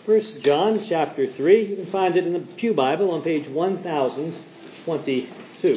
1 John chapter 3. You can find it in the Pew Bible on page 1022.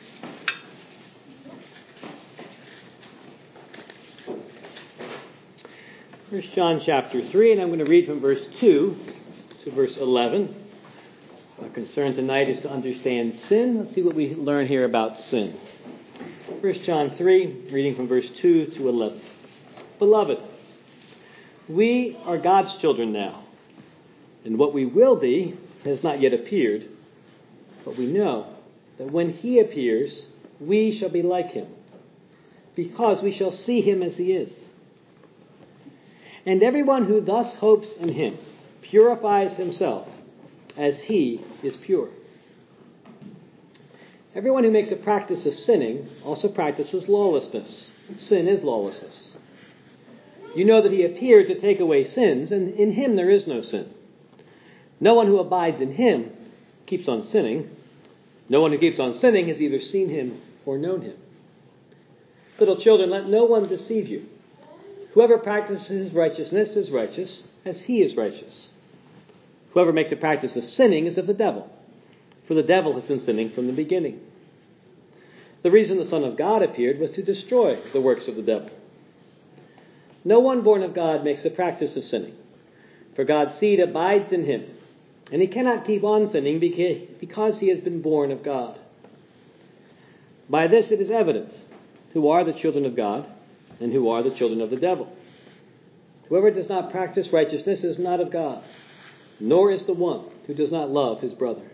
1 John chapter 3, and I'm going to read from verse 2 to verse 11. Our concern tonight is to understand sin. Let's see what we learn here about sin. 1 John 3, reading from verse 2 to 11. Beloved, we are God's children now, and what we will be has not yet appeared, but we know that when He appears, we shall be like Him, because we shall see Him as He is. And everyone who thus hopes in Him purifies himself as He is pure. Everyone who makes a practice of sinning also practices lawlessness. Sin is lawlessness. You know that He appeared to take away sins, and in Him there is no sin. No one who abides in Him keeps on sinning. No one who keeps on sinning has either seen Him or known Him. Little children, let no one deceive you. Whoever practices righteousness is righteous as He is righteous. Whoever makes a practice of sinning is of the devil, for the devil has been sinning from the beginning. The reason the Son of God appeared was to destroy the works of the devil. No one born of God makes a practice of sinning, for God's seed abides in him, and he cannot keep on sinning because he has been born of God. By this it is evident who are the children of God and who are the children of the devil. Whoever does not practice righteousness is not of God, nor is the one who does not love his brother.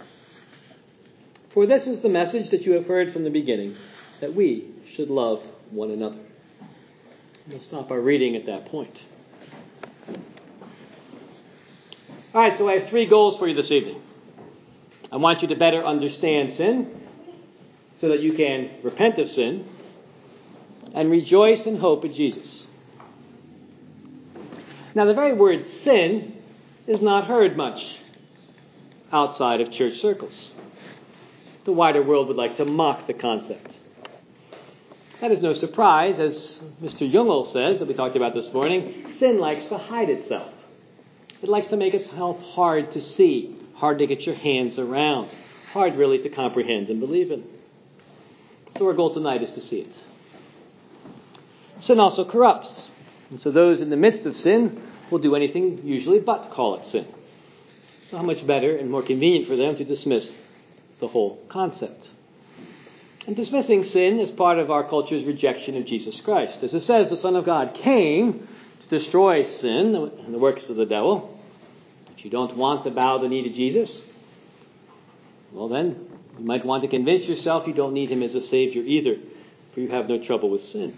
For this is the message that you have heard from the beginning, that we should love one another. We'll stop our reading at that point. All right, so I have 3 goals for you this evening. I want you to better understand sin so that you can repent of sin and rejoice in hope in Jesus. Now, the very word sin is not heard much outside of church circles. The wider world would like to mock the concept. That is no surprise, as Mr. Jungel says, that we talked about this morning, sin likes to hide itself. It likes to make itself hard to see, hard to get your hands around, hard really to comprehend and believe in. So our goal tonight is to see it. Sin also corrupts. And so those in the midst of sin will do anything usually but call it sin. So how much better and more convenient for them to dismiss the whole concept. And dismissing sin is part of our culture's rejection of Jesus Christ. As it says, the Son of God came to destroy sin and the works of the devil. If you don't want to bow the knee to Jesus, well then, you might want to convince yourself you don't need Him as a Savior either, for you have no trouble with sin.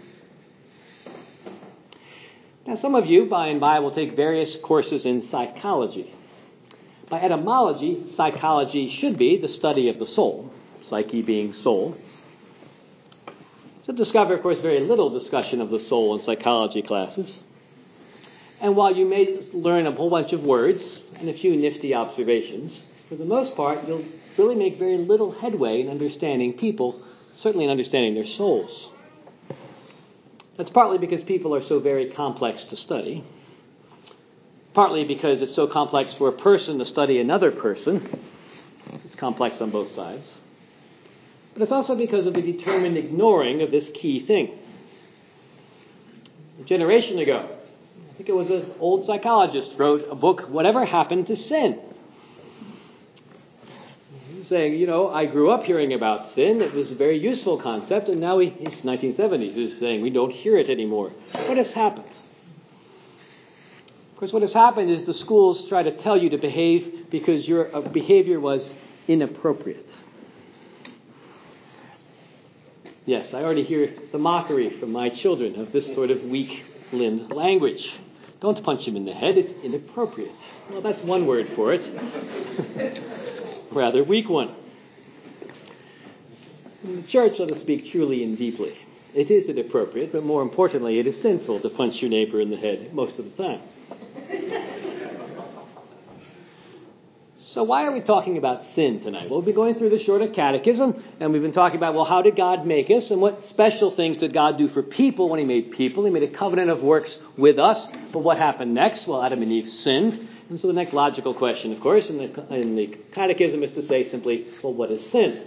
Now, some of you, by and by, will take various courses in psychology. By etymology, psychology should be the study of the soul, psyche being soul. You'll discover, of course, very little discussion of the soul in psychology classes. And while you may learn a whole bunch of words and a few nifty observations, for the most part, you'll really make very little headway in understanding people, certainly in understanding their souls. That's partly because people are so very complex to study. Partly because it's so complex for a person to study another person. It's complex on both sides. But it's also because of the determined ignoring of this key thing. A generation ago, I think it was an old psychologist wrote a book, Whatever Happened to Sin? Saying, I grew up hearing about sin. It was a very useful concept, and now it's 1970s. He's saying we don't hear it anymore. What has happened? Of course, what has happened is the schools try to tell you to behave because your behavior was inappropriate. Yes, I already hear the mockery from my children of this sort of weak-limbed language. Don't punch him in the head. It's inappropriate. Well, that's one word for it. Rather weak one. In the church, let us speak truly and deeply. It is inappropriate, but more importantly, it is sinful to punch your neighbor in the head most of the time. So why are we talking about sin tonight? Well, we've been going through the Shorter Catechism, and we've been talking about, how did God make us, and what special things did God do for people when He made people? He made a covenant of works with us, but what happened next? Well, Adam and Eve sinned, And so the next logical question, of course, in the Catechism is to say simply, well, what is sin?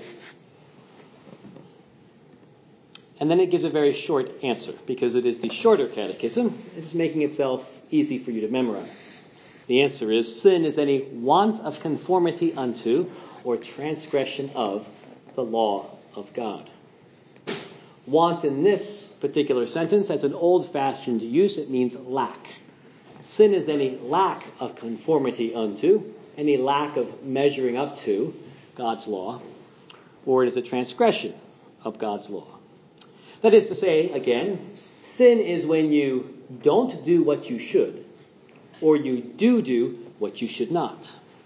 And then it gives a very short answer, because it is the shorter Catechism. It is making itself easy for you to memorize. The answer is, sin is any want of conformity unto or transgression of the law of God. Want in this particular sentence has an old-fashioned use. It means lack. Sin is any lack of conformity unto, any lack of measuring up to God's law, or it is a transgression of God's law. That is to say, again, sin is when you don't do what you should, or you do what you should not.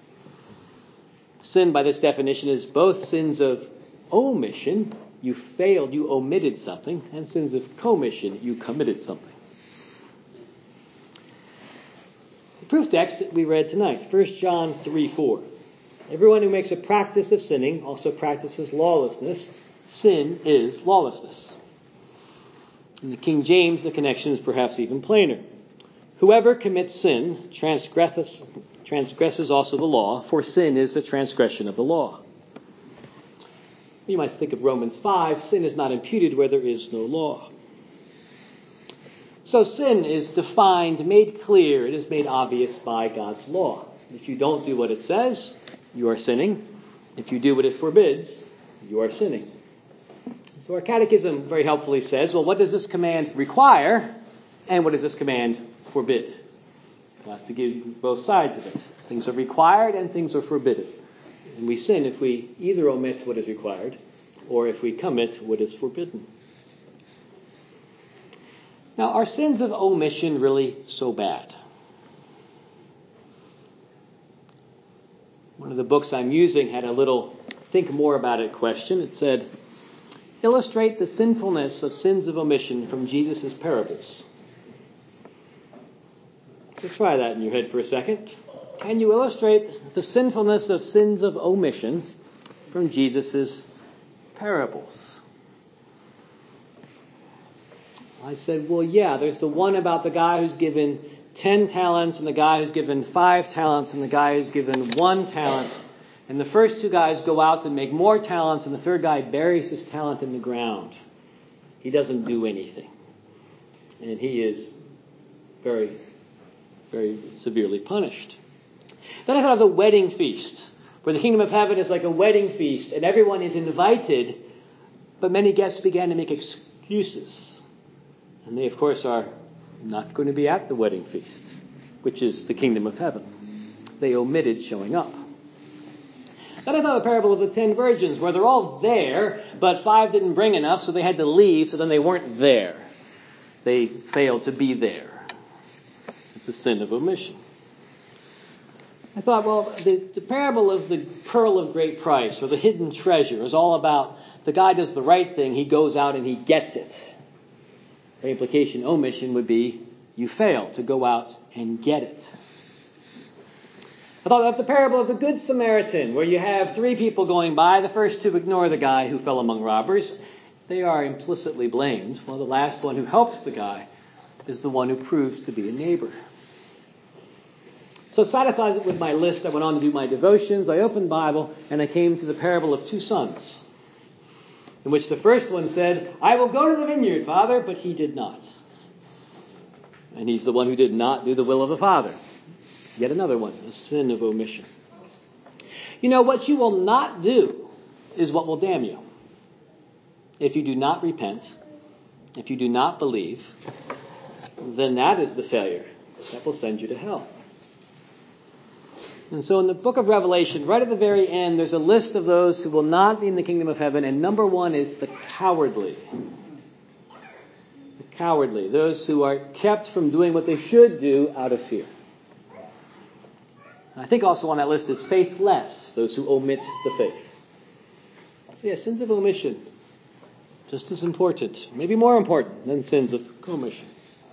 Sin, by this definition, is both sins of omission, you failed, you omitted something, and sins of commission, you committed something. The proof text that we read tonight, 1 John 3:4. Everyone who makes a practice of sinning also practices lawlessness. Sin is lawlessness. In the King James, the connection is perhaps even plainer. Whoever commits sin transgresses also the law, for sin is the transgression of the law. You might think of Romans 5, sin is not imputed where there is no law. So sin is defined, made clear, it is made obvious by God's law. If you don't do what it says, you are sinning. If you do what it forbids, you are sinning. So our Catechism very helpfully says, well, what does this command require, and what does this command forbid? We'll have to give both sides of it. Things are required and things are forbidden. And we sin if we either omit what is required or if we commit what is forbidden. Now, are sins of omission really so bad? One of the books I'm using had a little think more about it question. It said, illustrate the sinfulness of sins of omission from Jesus' parables. So try that in your head for a second. Can you illustrate the sinfulness of sins of omission from Jesus' parables? I said, well, yeah, there's the one about the guy who's given 10 talents and the guy who's given 5 talents and the guy who's given 1 talent. And the first 2 guys go out and make more talents and the third guy buries his talent in the ground. He doesn't do anything. And he is very, very severely punished. Then I thought of the wedding feast, where the kingdom of heaven is like a wedding feast and everyone is invited, but many guests began to make excuses. And they, of course, are not going to be at the wedding feast, which is the kingdom of heaven. They omitted showing up. Then I thought of the parable of the 10 virgins, where they're all there, but 5 didn't bring enough, so they had to leave, so then they weren't there. They failed to be there. It's a sin of omission. I thought, well, the parable of the pearl of great price, or the hidden treasure, is all about the guy does the right thing, he goes out and he gets it. The implication, omission, would be you fail to go out and get it. I thought of the parable of the Good Samaritan, where you have 3 people going by. The first 2 ignore the guy who fell among robbers. They are implicitly blamed, while the last one who helps the guy is the one who proves to be a neighbor. So satisfied with my list, I went on to do my devotions. I opened the Bible, and I came to the parable of 2 sons, in which the first one said, I will go to the vineyard, Father, but he did not. And he's the one who did not do the will of the Father. Yet another one, a sin of omission. You know, what you will not do is what will damn you. If you do not repent, if you do not believe, then that is the failure that will send you to hell. And so in the book of Revelation, right at the very end, there's a list of those who will not be in the kingdom of heaven, and number 1 is the cowardly. The cowardly, those who are kept from doing what they should do out of fear. I think also on that list is faithless, those who omit the faith. So yeah, sins of omission, just as important, maybe more important than sins of commission.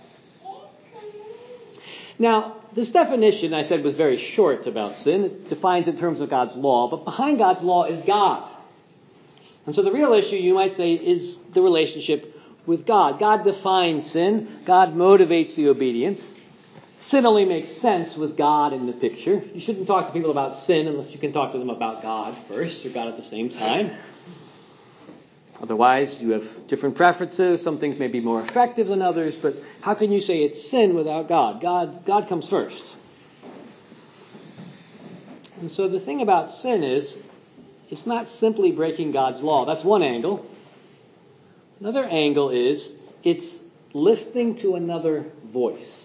Now, this definition, I said, was very short about sin. It defines in terms of God's law, but behind God's law is God. And so the real issue, you might say, is the relationship with God. God defines sin. God motivates the obedience. Sin only makes sense with God in the picture. You shouldn't talk to people about sin unless you can talk to them about God first, or God at the same time. Otherwise, you have different preferences. Some things may be more effective than others, but how can you say it's sin without God? God comes first. And so the thing about sin is, it's not simply breaking God's law. That's one angle. Another angle is, it's listening to another voice.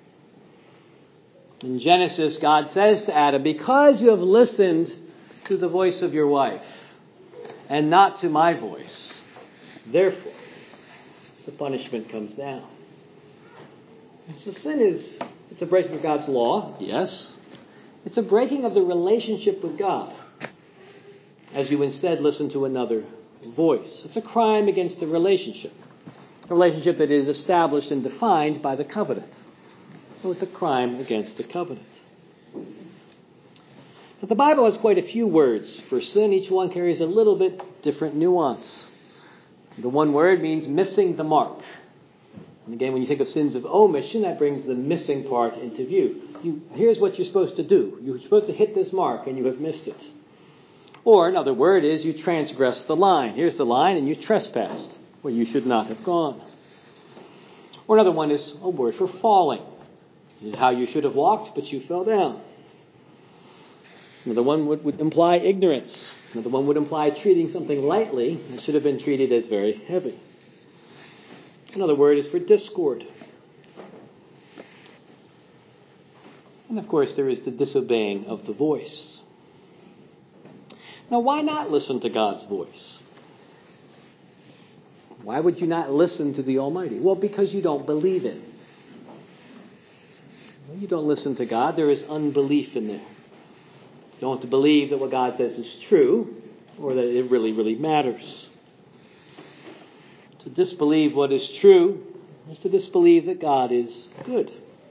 In Genesis, God says to Adam, because you have listened to the voice of your wife and not to my voice, therefore the punishment comes down. And so sin it's a breaking of God's law, yes. It's a breaking of the relationship with God as you instead listen to another voice. It's a crime against the relationship. A relationship that is established and defined by the covenant. So it's a crime against the covenant. But the Bible has quite a few words for sin. Each one carries a little bit different nuance. The one word means missing the mark. And again, when you think of sins of omission, that brings the missing part into view. Here's what you're supposed to do. You're supposed to hit this mark and you have missed it. Or another word is you transgressed the line. Here's the line and you trespassed where you should not have gone. Or another one is a word for falling. This is how you should have walked, but you fell down. Another one would imply ignorance. Another one would imply treating something lightly that should have been treated as very heavy. Another word is for discord. And of course, there is the disobeying of the voice. Now, why not listen to God's voice? Why would you not listen to the Almighty? Well, because you don't believe it. When you don't listen to God, there is unbelief in there. You don't believe that what God says is true, or that it really, really matters. To disbelieve what is true is to disbelieve that God is good.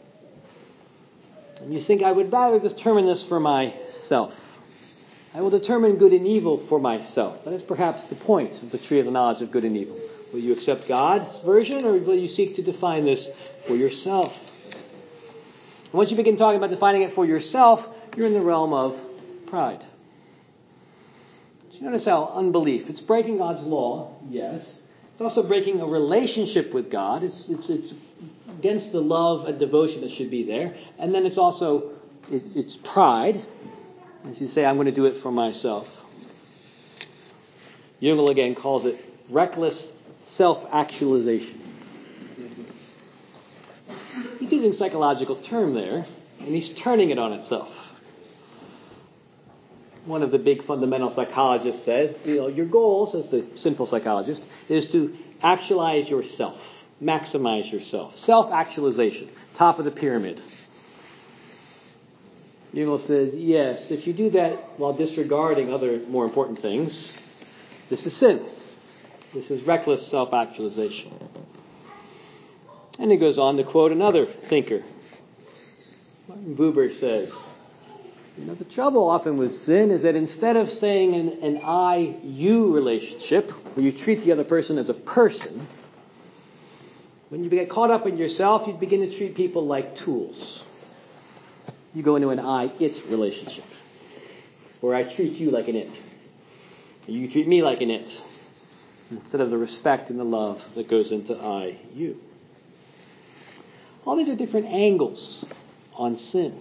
And you think, I would rather determine this for myself. I will determine good and evil for myself. That is perhaps the point of the tree of the knowledge of good and evil. Will you accept God's version, or will you seek to define this for yourself? And once you begin talking about defining it for yourself, you're in the realm of pride. So you notice how unbelief, it's breaking God's law, yes. It's also breaking a relationship with God. It's against the love and devotion that should be there. And then it's also, it's pride. As you say, I'm going to do it for myself. Jung again calls it reckless self-actualization. He's using a psychological term there, and he's turning it on itself. One of the big fundamental psychologists says, your goal, says the sinful psychologist, is to actualize yourself, maximize yourself. Self-actualization, top of the pyramid. Jung says, yes, if you do that while disregarding other more important things, this is sin. This is reckless self-actualization. And he goes on to quote another thinker. Martin Buber says, the trouble often with sin is that instead of staying in an I-you relationship, where you treat the other person as a person, when you get caught up in yourself, you begin to treat people like tools. You go into an I-it relationship, where I treat you like an it. You treat me like an it, instead of the respect and the love that goes into I-you. All these are different angles on sin.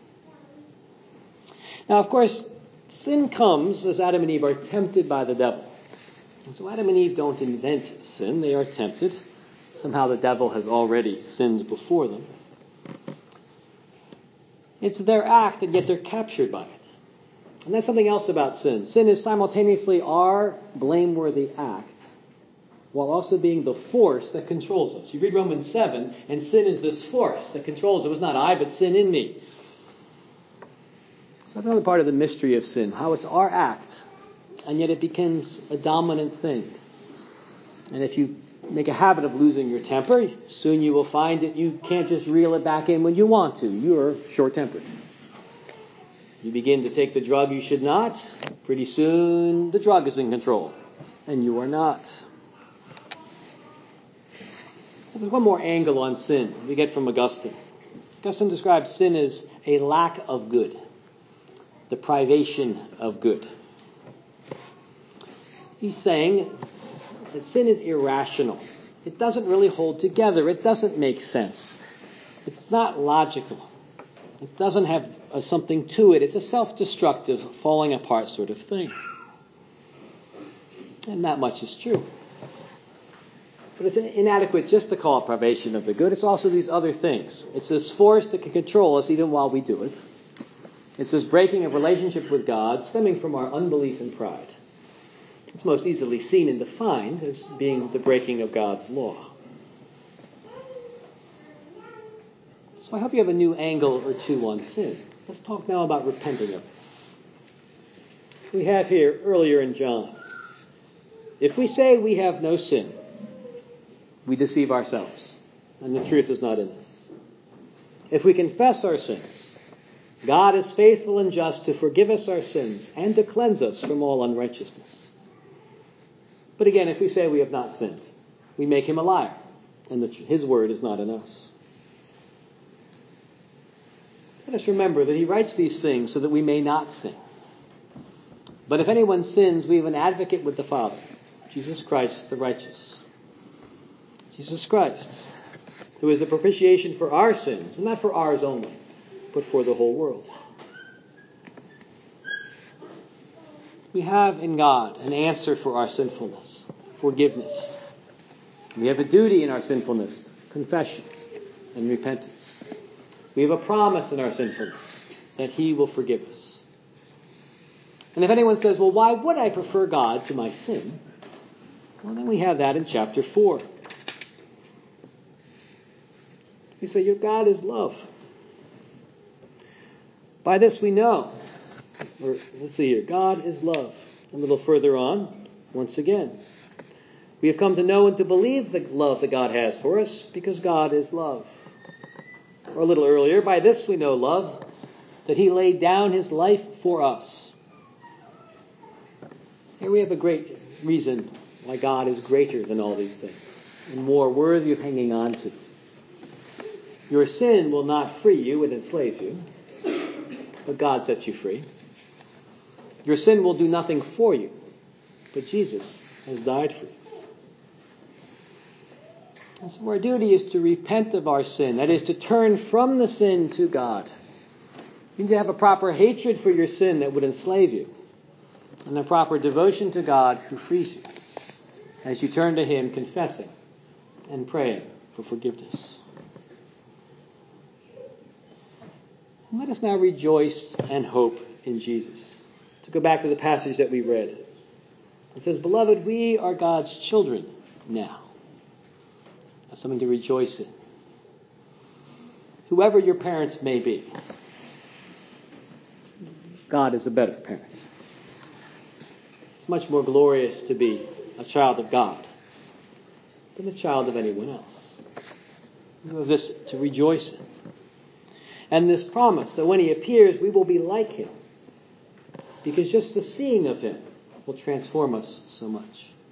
Now, of course, sin comes as Adam and Eve are tempted by the devil. And so Adam and Eve don't invent sin. They are tempted. Somehow the devil has already sinned before them. It's their act, and yet they're captured by it. And that's something else about sin. Sin is simultaneously our blameworthy act, while also being the force that controls us. You read Romans 7, and sin is this force that controls. It was not I, but sin in me. So that's another part of the mystery of sin, how it's our act, and yet it becomes a dominant thing. And if you make a habit of losing your temper, soon you will find that you can't just reel it back in when you want to. You're short-tempered. You begin to take the drug you should not. Pretty soon the drug is in control, and you are not. There's one more angle on sin we get from Augustine. Augustine describes sin as a lack of good, the privation of good. He's saying that sin is irrational. It doesn't really hold together. It doesn't make sense. It's not logical. It doesn't have something to it. It's a self-destructive, falling apart sort of thing. And that much is true. But it's inadequate just to call it privation of the good. It's also these other things. It's this force that can control us even while we do it. It's this breaking of relationship with God stemming from our unbelief and pride. It's most easily seen and defined as being the breaking of God's law. So I hope you have a new angle or two on sin. Let's talk now about repenting of it. We have here earlier in John, if we say we have no sin, we deceive ourselves, and the truth is not in us. If we confess our sins, God is faithful and just to forgive us our sins and to cleanse us from all unrighteousness. But again, if we say we have not sinned, we make him a liar, and his word is not in us. Let us remember that he writes these things so that we may not sin. But if anyone sins, we have an advocate with the Father, Jesus Christ the righteous. Jesus Christ, who is a propitiation for our sins, and not for ours only, but for the whole world. We have in God an answer for our sinfulness, forgiveness. We have a duty in our sinfulness, confession and repentance. We have a promise in our sinfulness that he will forgive us. And if anyone says, well, why would I prefer God to my sin? Well, then we have that in chapter 4. We say, your God is love. By this we know. Let's see here. God is love. A little further on, once again. We have come to know and to believe the love that God has for us because God is love. Or a little earlier, by this we know love, that he laid down his life for us. Here we have a great reason why God is greater than all these things and more worthy of hanging on to. Your sin will not free you, it enslaves you, but God sets you free. Your sin will do nothing for you, but Jesus has died for you. And so our duty is to repent of our sin, that is to turn from the sin to God. You need to have a proper hatred for your sin that would enslave you, and a proper devotion to God who frees you, as you turn to him confessing and praying for forgiveness. And let us now rejoice and hope in Jesus. To go back to the passage that we read. It says, beloved, we are God's children now. That's something to rejoice in. Whoever your parents may be, God is a better parent. It's much more glorious to be a child of God than a child of anyone else. You have this to rejoice in. And this promise that when he appears, we will be like him. Because just the seeing of him will transform us so much.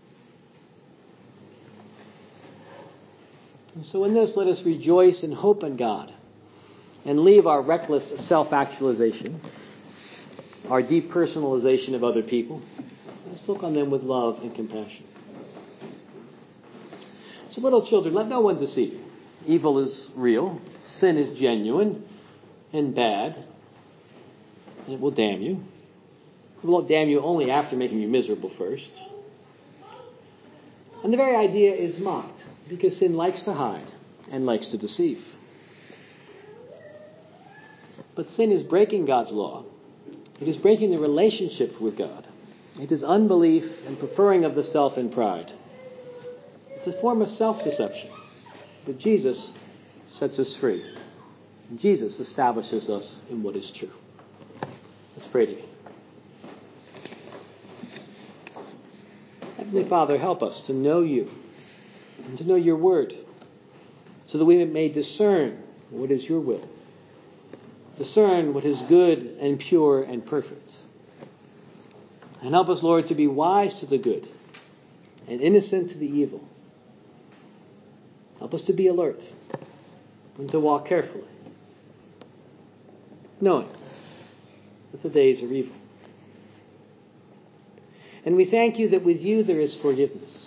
And so in this, let us rejoice and hope in God and leave our reckless self-actualization, our depersonalization of other people. Let's look on them with love and compassion. So little children, let no one deceive you. Evil is real. Sin is genuine and bad. And it will damn you. It won't damn you only after making you miserable first. And the very idea is mocked because sin likes to hide and likes to deceive. But sin is breaking God's law. It is breaking the relationship with God. It is unbelief and preferring of the self and pride. It's a form of self-deception. But Jesus sets us free. And Jesus establishes us in what is true. Let's pray together. Heavenly Father, help us to know you and to know your word so that we may discern what is your will. Discern what is good and pure and perfect. And help us, Lord, to be wise to the good and innocent to the evil. Help us to be alert and to walk carefully knowing that the days are evil. And we thank you that with you there is forgiveness.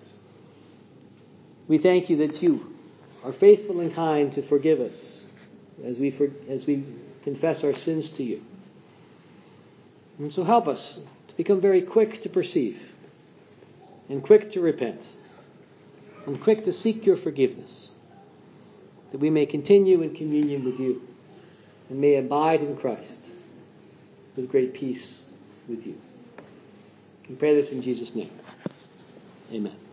We thank you that you are faithful and kind to forgive us as we confess our sins to you. And so help us to become very quick to perceive and quick to repent and quick to seek your forgiveness, that we may continue in communion with you and may abide in Christ with great peace with you. We pray this in Jesus' name. Amen.